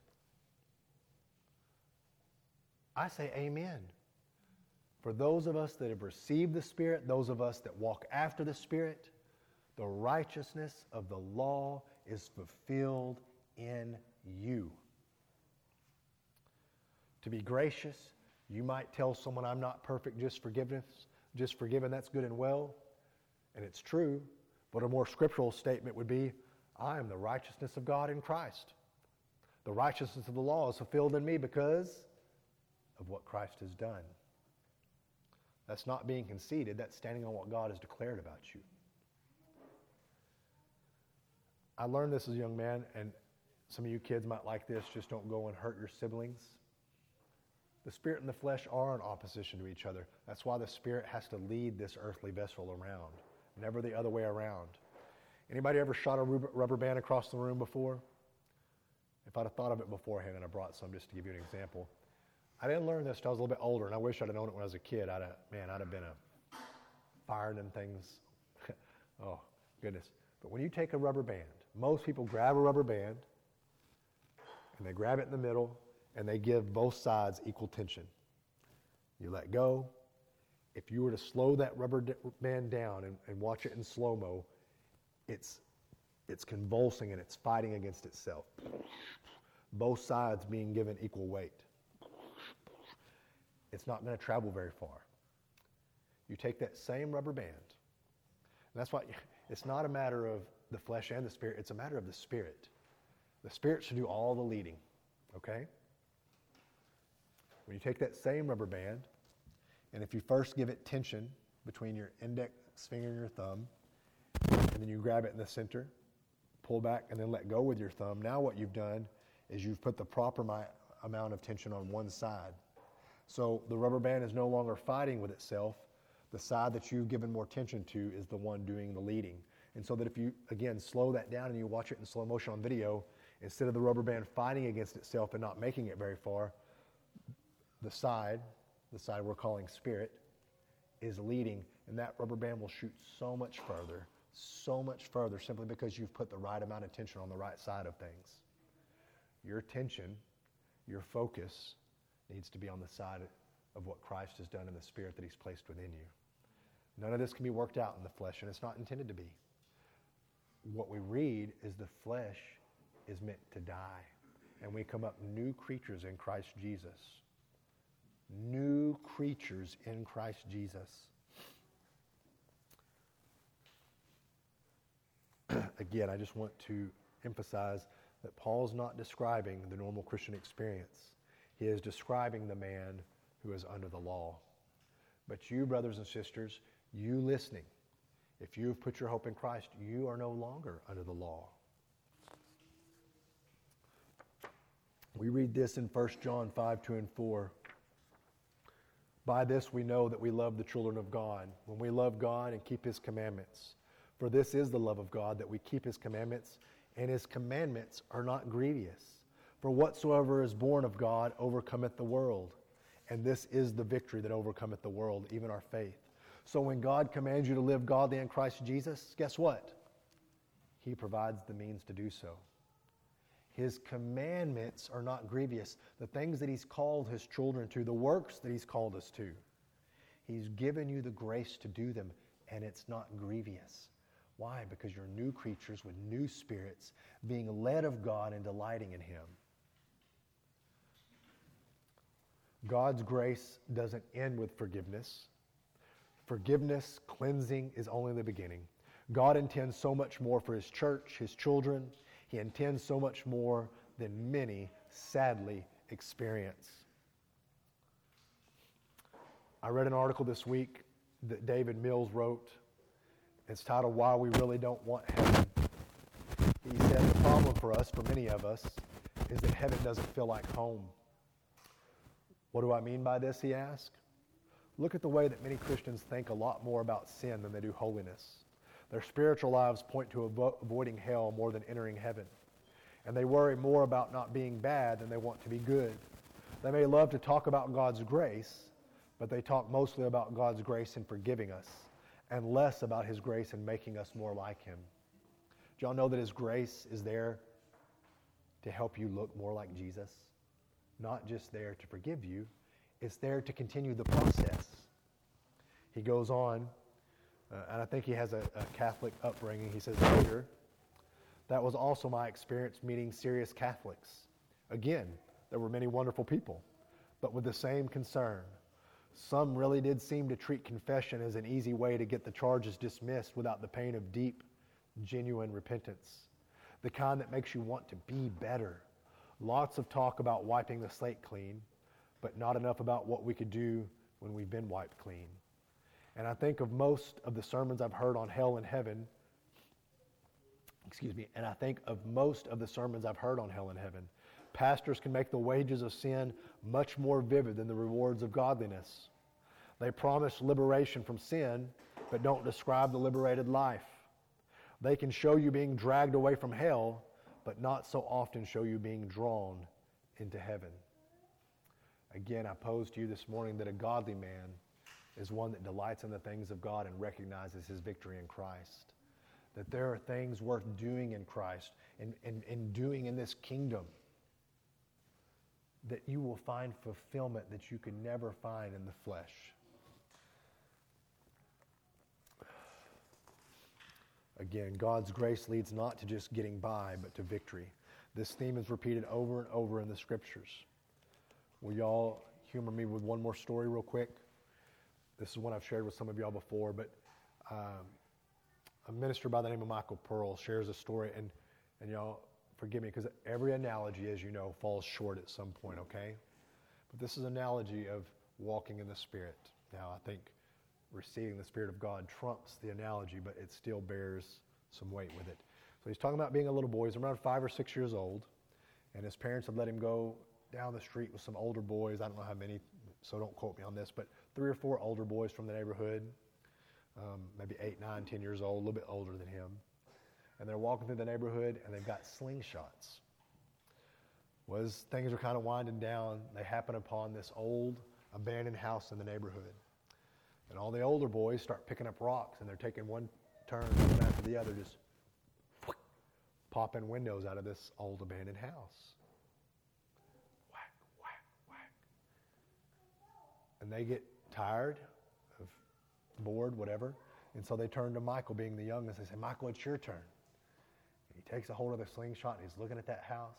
I say amen. For those of us that have received the Spirit, those of us that walk after the Spirit, the righteousness of the law is fulfilled in you. To be gracious, you might tell someone, I'm not perfect, just forgiven, that's good and well. And it's true. But a more scriptural statement would be, I am the righteousness of God in Christ. The righteousness of the law is fulfilled in me because of what Christ has done. That's not being conceited. That's standing on what God has declared about you. I learned this as a young man, and some of you kids might like this. Just don't go and hurt your siblings. The Spirit and the flesh are in opposition to each other. That's why the Spirit has to lead this earthly vessel around, never the other way around. Anybody ever shot a rubber band across the room before? If I'd have thought of it beforehand and I brought some just to give you an example. I didn't learn this until I was a little bit older, and I wish I'd have known it when I was a kid. I'd have been firing them things. Oh, goodness. But when you take a rubber band, most people grab a rubber band, and they grab it in the middle, and they give both sides equal tension. You let go. If you were to slow that rubber band down and watch it in slow-mo, it's convulsing and it's fighting against itself. Both sides being given equal weight. It's not going to travel very far. You take that same rubber band, and that's why it's not a matter of the flesh and the Spirit, it's a matter of the Spirit. The Spirit should do all the leading, okay? When you take that same rubber band, and if you first give it tension between your index finger and your thumb, and then you grab it in the center, pull back, and then let go with your thumb, now what you've done is you've put the proper amount of tension on one side. So the rubber band is no longer fighting with itself. The side that you've given more tension to is the one doing the leading. And so that if you, again, slow that down and you watch it in slow motion on video, instead of the rubber band fighting against itself and not making it very far, the side we're calling spirit, is leading, and that rubber band will shoot so much further, simply because you've put the right amount of tension on the right side of things. Your tension, your focus needs to be on the side of what Christ has done in the spirit that he's placed within you. None of this can be worked out in the flesh, and it's not intended to be. What we read is the flesh is meant to die, and we come up new creatures in Christ Jesus. New creatures in Christ Jesus. Again, I just want to emphasize that Paul's not describing the normal Christian experience. He is describing the man who is under the law. But you, brothers and sisters, you listening, if you have put your hope in Christ, you are no longer under the law. We read this in 1 John 5:2-4. By this we know that we love the children of God, when we love God and keep his commandments. For this is the love of God, that we keep his commandments, and his commandments are not grievous. For whatsoever is born of God overcometh the world. And this is the victory that overcometh the world, even our faith. So when God commands you to live godly in Christ Jesus, guess what? He provides the means to do so. His commandments are not grievous. The things that he's called his children to, the works that he's called us to, he's given you the grace to do them, and it's not grievous. Why? Because you're new creatures with new spirits, being led of God and delighting in him. God's grace doesn't end with forgiveness. Forgiveness, cleansing is only the beginning. God intends so much more for his church, his children. He intends so much more than many, sadly, experience. I read an article this week that David Mills wrote. It's titled, Why We Really Don't Want Heaven. He said the problem for us, for many of us, is that heaven doesn't feel like home. What do I mean by this, he asked? Look at the way that many Christians think a lot more about sin than they do holiness. Their spiritual lives point to avoiding hell more than entering heaven. And they worry more about not being bad than they want to be good. They may love to talk about God's grace, but they talk mostly about God's grace in forgiving us, and less about his grace in making us more like him. Do y'all know that his grace is there to help you look more like Jesus? Not just there to forgive you, it's there to continue the process. He goes on, and I think he has a Catholic upbringing. He says, later, that was also my experience meeting serious Catholics. Again, there were many wonderful people, but with the same concern. Some really did seem to treat confession as an easy way to get the charges dismissed without the pain of deep, genuine repentance. The kind that makes you want to be better. Lots of talk about wiping the slate clean, but not enough about what we could do when we've been wiped clean. And I think of most of the sermons I've heard on hell and heaven, pastors can make the wages of sin much more vivid than the rewards of godliness. They promise liberation from sin, but don't describe the liberated life. They can show you being dragged away from hell, but not so often show you being drawn into heaven. Again, I pose to you this morning that a godly man is one that delights in the things of God and recognizes his victory in Christ. That there are things worth doing in Christ and doing in this kingdom, that you will find fulfillment that you could never find in the flesh. Again, God's grace leads not to just getting by, but to victory. This theme is repeated over and over in the Scriptures. Will y'all humor me with one more story real quick? This is one I've shared with some of y'all before, but a minister by the name of Michael Pearl shares a story, and y'all forgive me, because every analogy, as you know, falls short at some point, okay? But this is an analogy of walking in the Spirit. Now, I think receiving the Spirit of God trumps the analogy, but it still bears some weight with it. So he's talking about being a little boy. He's around 5 or 6 years old, and his parents had let him go down the street with some older boys. I don't know how many, so don't quote me on this, but 3 or 4 older boys from the neighborhood. maybe 8, 9, 10 years old, a little bit older than him. And they're walking through the neighborhood, and they've got slingshots. Well, as things are kind of winding down, they happen upon this old abandoned house in the neighborhood. And all the older boys start picking up rocks, and they're taking one turn one after the other, just popping windows out of this old abandoned house. Whack, whack, whack. And they get tired, bored, whatever. And so they turn to Michael, being the youngest. They say, Michael, it's your turn. And he takes a hold of the slingshot, and he's looking at that house.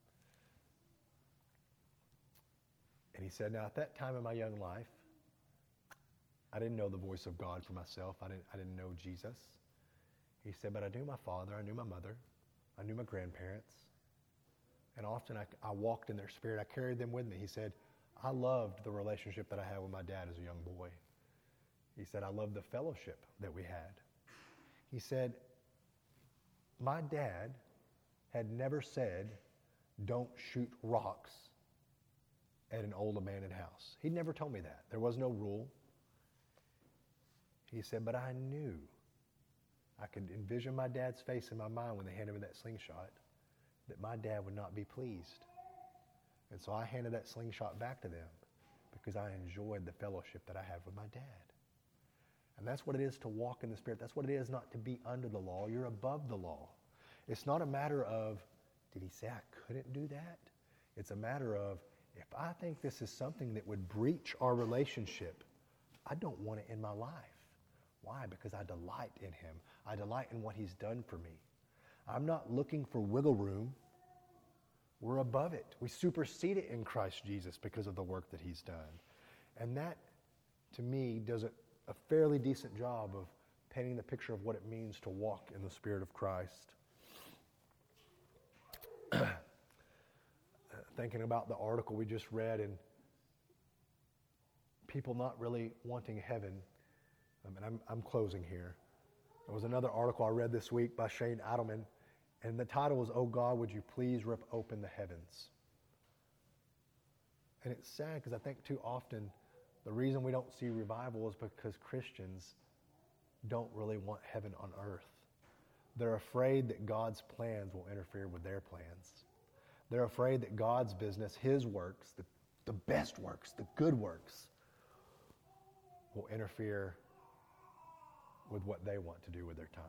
And he said, now at that time in my young life, I didn't know the voice of God for myself. I didn't know Jesus. He said, but I knew my father, I knew my mother, I knew my grandparents. And often I walked in their spirit. I carried them with me. He said, I loved the relationship that I had with my dad as a young boy. He said, I loved the fellowship that we had. He said, my dad had never said, don't shoot rocks at an old abandoned house. He'd never told me that. There was no rule. He said, but I knew. I could envision my dad's face in my mind when they handed me that slingshot, that my dad would not be pleased. And so I handed that slingshot back to them because I enjoyed the fellowship that I had with my dad. And that's what it is to walk in the Spirit. That's what it is not to be under the law. You're above the law. It's not a matter of, did he say I couldn't do that? It's a matter of, if I think this is something that would breach our relationship, I don't want it in my life. Why? Because I delight in him. I delight in what he's done for me. I'm not looking for wiggle room. We're above it. We supersede it in Christ Jesus because of the work that he's done. And that, to me, does a fairly decent job of painting the picture of what it means to walk in the Spirit of Christ. Thinking about the article we just read and people not really wanting heaven. And I'm closing here. There was another article I read this week by Shane Adelman, and the title was, Oh God, would you please rip open the heavens? And it's sad because I think too often the reason we don't see revival is because Christians don't really want heaven on earth. They're afraid that God's plans will interfere with their plans. They're afraid that God's business, his works, the best works, the good works, will interfere with what they want to do with their time.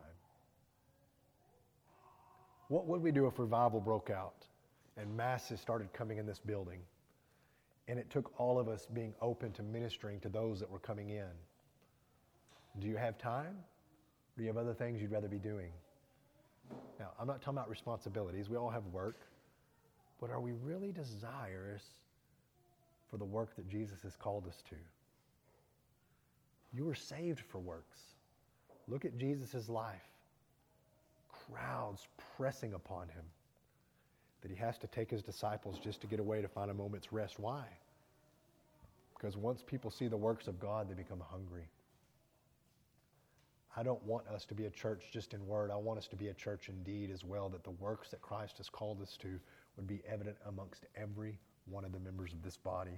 What would we do if revival broke out and masses started coming in this building and it took all of us being open to ministering to those that were coming in? Do you have time? Or do you have other things you'd rather be doing? Now, I'm not talking about responsibilities. We all have work. But are we really desirous for the work that Jesus has called us to? You were saved for works. Look at Jesus' life. Crowds pressing upon him. That he has to take his disciples just to get away to find a moment's rest. Why? Because once people see the works of God, they become hungry. I don't want us to be a church just in word. I want us to be a church in deed as well, that the works that Christ has called us to would be evident amongst every one of the members of this body.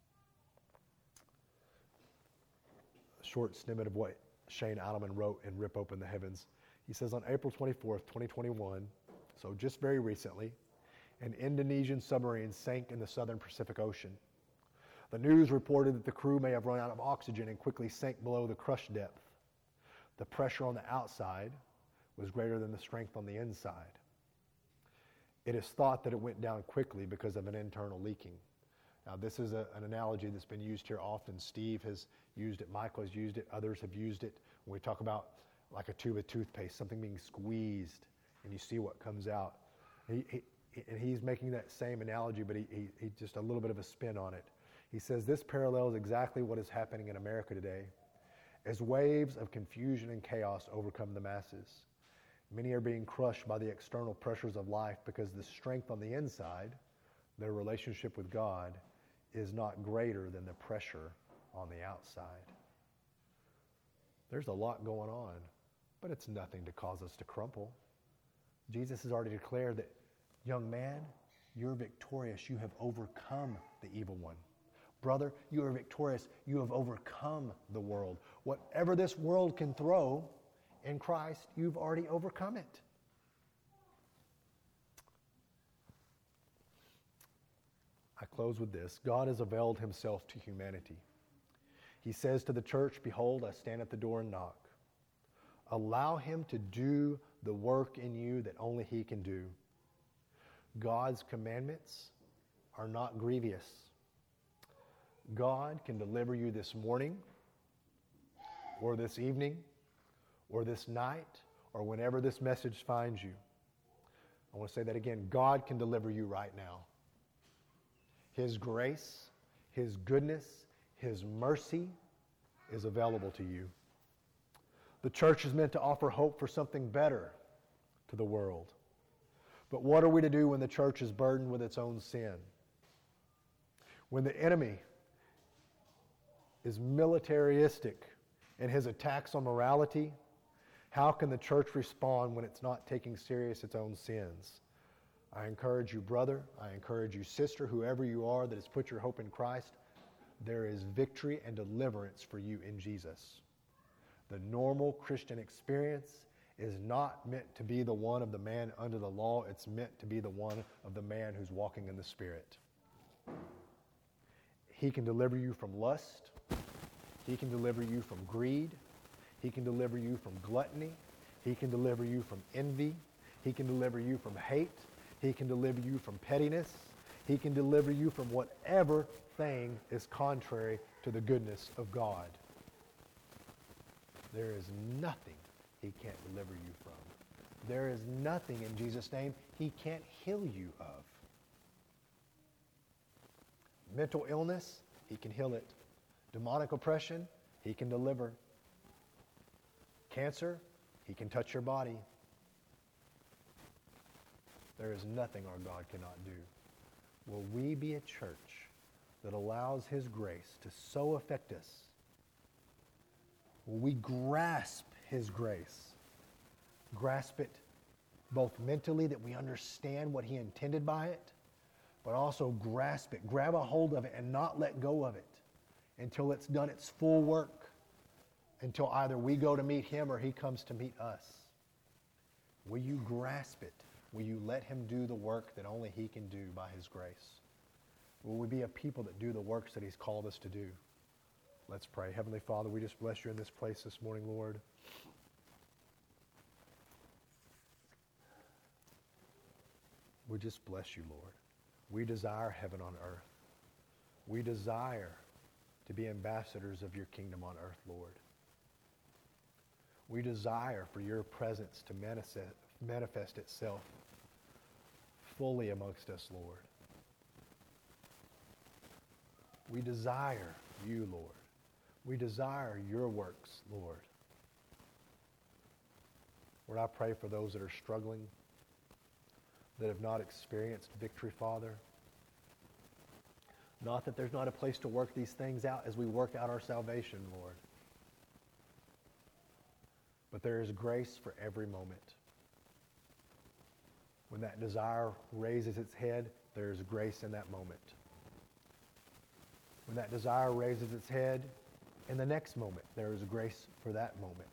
A short snippet of what Shane Adelman wrote in Rip Open the Heavens. He says, on April 24th, 2021, so just very recently, an Indonesian submarine sank in the southern Pacific Ocean. The news reported that the crew may have run out of oxygen and quickly sank below the crush depth. The pressure on the outside was greater than the strength on the inside. It is thought that it went down quickly because of an internal leaking. Now, this is an analogy that's been used here often. Steve has used it, Michael has used it, others have used it. When we talk about like a tube of toothpaste, something being squeezed, and you see what comes out. And he's making that same analogy, but he just a little bit of a spin on it. He says, this parallels exactly what is happening in America today. As waves of confusion and chaos overcome the masses, many are being crushed by the external pressures of life because the strength on the inside, their relationship with God, is not greater than the pressure on the outside. There's a lot going on, but it's nothing to cause us to crumple. Jesus has already declared that, young man, you're victorious. You have overcome the evil one. Brother, you are victorious. You have overcome the world. Whatever this world can throw, in Christ, you've already overcome it. I close with this. God has availed himself to humanity. He says to the church, behold, I stand at the door and knock. Allow him to do the work in you that only he can do. God's commandments are not grievous. God can deliver you this morning, or this evening, or this night, or whenever this message finds you. I want to say that again. God can deliver you right now. His grace, his goodness, his mercy is available to you. The church is meant to offer hope for something better to the world. But what are we to do when the church is burdened with its own sin? When the enemy is militaristic in his attacks on morality, how can the church respond when it's not taking serious its own sins? I encourage you, brother, I encourage you, sister, whoever you are that has put your hope in Christ, there is victory and deliverance for you in Jesus. The normal Christian experience is not meant to be the one of the man under the law. It's meant to be the one of the man who's walking in the Spirit. He can deliver you from lust. He can deliver you from greed. He can deliver you from gluttony. He can deliver you from envy. He can deliver you from hate. He can deliver you from pettiness. He can deliver you from whatever thing is contrary to the goodness of God. There is nothing he can't deliver you from. There is nothing in Jesus' name he can't heal you of. Mental illness, he can heal it. Demonic oppression, he can deliver. Cancer, he can touch your body. There is nothing our God cannot do. Will we be a church that allows his grace to so affect us? Will we grasp his grace? Grasp it both mentally, that we understand what he intended by it, but also grasp it, grab a hold of it, and not let go of it until it's done its full work, until either we go to meet him or he comes to meet us. Will you grasp it? Will you let him do the work that only he can do by his grace? Will we be a people that do the works that he's called us to do? Let's pray. Heavenly Father, we just bless you in this place this morning, Lord. We just bless you, Lord. We desire heaven on earth. We desire to be ambassadors of your kingdom on earth, Lord. We desire for your presence to manifest itself fully amongst us, Lord. We desire you, Lord. We desire your works, Lord. Lord, I pray for those that are struggling, that have not experienced victory, Father. Not that there's not a place to work these things out as we work out our salvation, Lord. But there is grace for every moment. When that desire raises its head, there is grace in that moment. When that desire raises its head, in the next moment, there is grace for that moment.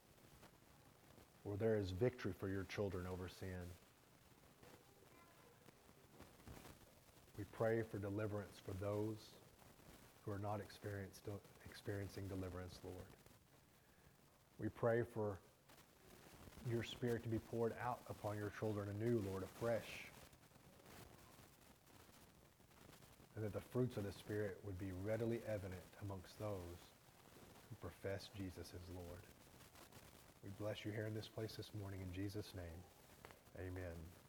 Or there is victory for your children over sin. We pray for deliverance for those who are not experiencing deliverance, Lord. We pray for your Spirit to be poured out upon your children anew, Lord, afresh. And that the fruits of the Spirit would be readily evident amongst those who profess Jesus as Lord. We bless you here in this place this morning in Jesus' name. Amen.